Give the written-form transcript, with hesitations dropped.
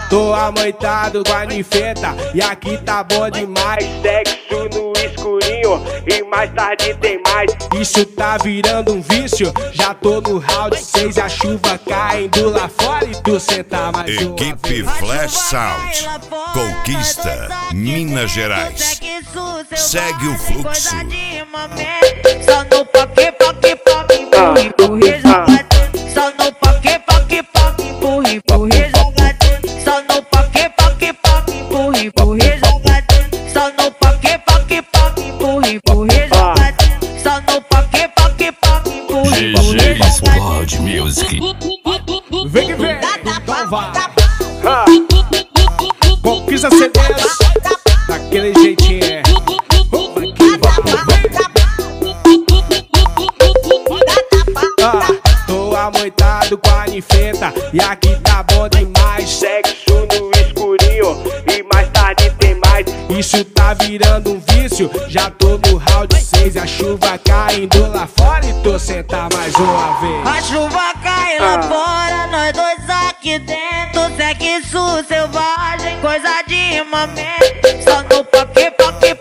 tô amoitado com a ninfeta e aqui tá bom demais. Sexo no escurinho e mais tarde tem mais. Isso tá virando um vício, já tô no round 6 e a chuva caindo lá fora e tu sentar mais uma vez. Equipe Flash Sound conquista Minas Gerais. Segue o fluxo. Só no poque, poque, poque, empurra, empurra, jogadinho. Só no poque, poque, poque, empurra, empurra, jogadinho. Só no poque, poque, poque, empurra, empurra, jogadinho. Só no poque, poque, poque, empurra, empurra, jogadinho. Só no poque, poque, poque, empurra, empurra, Explode Music. Vem que vem, então vai. Conquista CDs daquele jeitinho, é. Vai que vai. Tô amoitado com a ninfeta e aqui tá bom demais. Sexo no escurinho e mais tarde tem mais. Isso tá virando um vício, já tô no round 6 e a chuva caindo lá fora e tô sentar mais uma vez. A chuva cai lá fora, nós dois aqui dentro. Sexo selvagem, coisa de mamãe. Só no poque, poque,